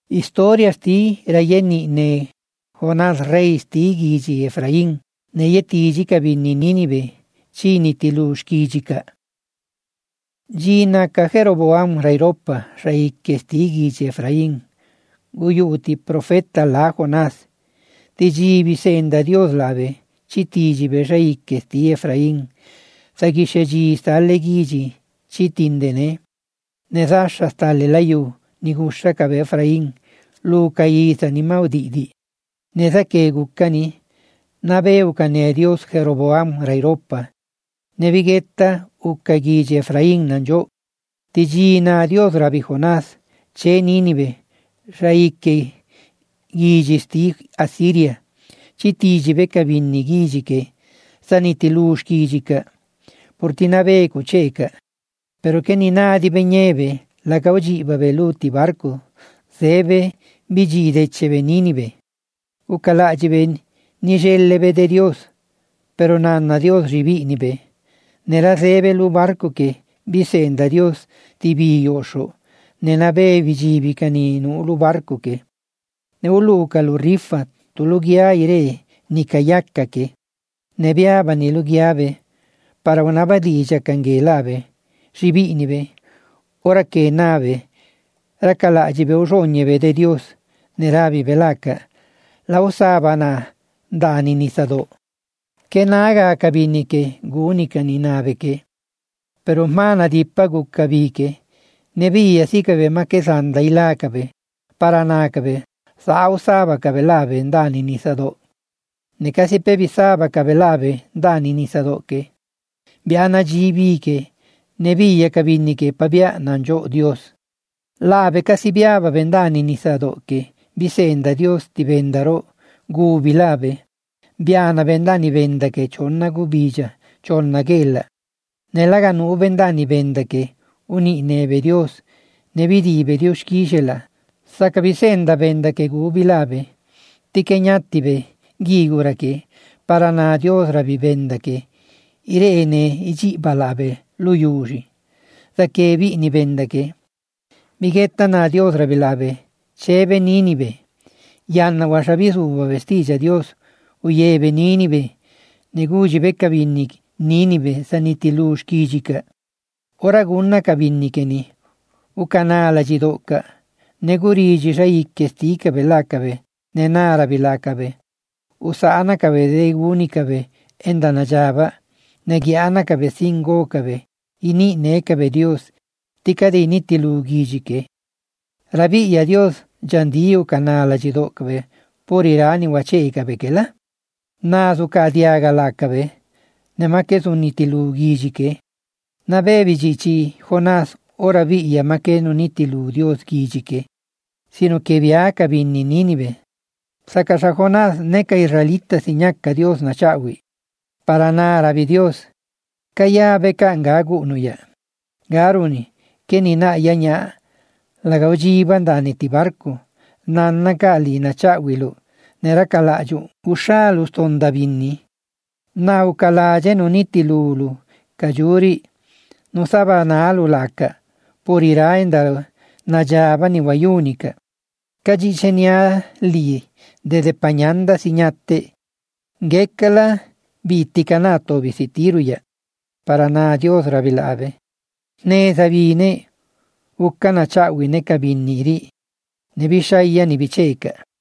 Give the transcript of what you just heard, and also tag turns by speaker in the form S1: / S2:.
S1: Historia sti rayeni ne Jonás rey sti giji Efraín, ne yetijika bini Nínive, chini tilushkijika. Jina ka Jeroboam rayropa rey que sti giji Efraín, guyuti profeta la Jonás, tijibi senda Dios lave, chitijibe rey que sti Efraín, sagisheji stale giji, chitindene, nedasha stale layu, nigusha kabe Efraín, luka isa ni maudidi. Nedake gukani, nabeukane Dios Jeroboam rayropa, nevigeta ukagiji Efraín nanjo, tijina Dios rabi Jonás, che Nínive, raike giji sti Asiria, chitijibe kabini gijike, sanitilush gijika, portinabe kucheka, pero que ni nadi beñebe, la gaujiba veluti barco, zebe bijide chebe Nínive. Ukalajibe ni jellebe de Dios, pero nanna Dios ribinibe. Nera zebe lu barco que bisenda Dios tibi yosho, nenabe vijibi caninu lu barco que. Neuluka lu rifa, tu lugia ire, ni kayaka que. Nebiaba ni lugiabe, para una badilla cangelabe, ribinibe. Ora que nave, rakalajibe usoñebe de Dios, nerabi belaka. La usaba na dani nisado. Que naga kabini que gunika ni nave que. Pero mana di pagu kabike. Nebia si kabe makesanda ilakabe. Para nakabe. Sa usaba kabelabe dani nisado. Ne casi pevisaba kabelabe dani nisado que. Biana jibi que. Nebia kabini que pabia nanjo Dios. Lave casi biaba vendani nisado que. Bisenda Dios ti vendarò, gubi lave. Biana vendani venda che chonna gubija, chonna gella. Nelaganu vendani venda che uni neve Dios, ne vidibe Dios kishela. Saka bisenda venda che gubi lave. Ti kenyattibe, gigura che, parana Dios rabi venda che, irene ijiba lave, luyuji. Sake vini venda che, migetta na Dios rabi lave. Chebe Nínive, yanna washabisu vestija Dios, uyebe Nínive, neguji bekabinnik Nínive sanitilush kijika. Ora gunna kabinnikeni, ukanala jidoka, neguriji shaike stika belakabe, nenara bilakabe, usana kabe de unikabe, endanajaba, negiana kabe singo kabe, ini nekabe Dios, tikade initilu gijike. Rabi ya Dios jandiu kanala jidokbe por irani wacheika bekela nazu kadiaga lakabe nemake sunitilu gijike na bebi jichi Jonás ora vi ya make nunitilu Dios gijike sino que viaka binni Nínive sakasha Jonás neka israelita siñaka Dios nachawi para nara bi Dios kaya beka ngagu nuya garuni keni na yanya la gaujiba ndani ti barco, nanna kali na chawilu, nera kalaju, ushalu stonda binni. Na ukalaje nuniti lulu, kajuri, no saba na alu laka, por iraenda na jaba ni wayunika. Kajichenia li, de pañanda siñate, gekala bitikanato visitiruya, para na Dios rabilave. Ne sabine, Ukana chawi ne kabiniri, ne bishaya ni bicheka.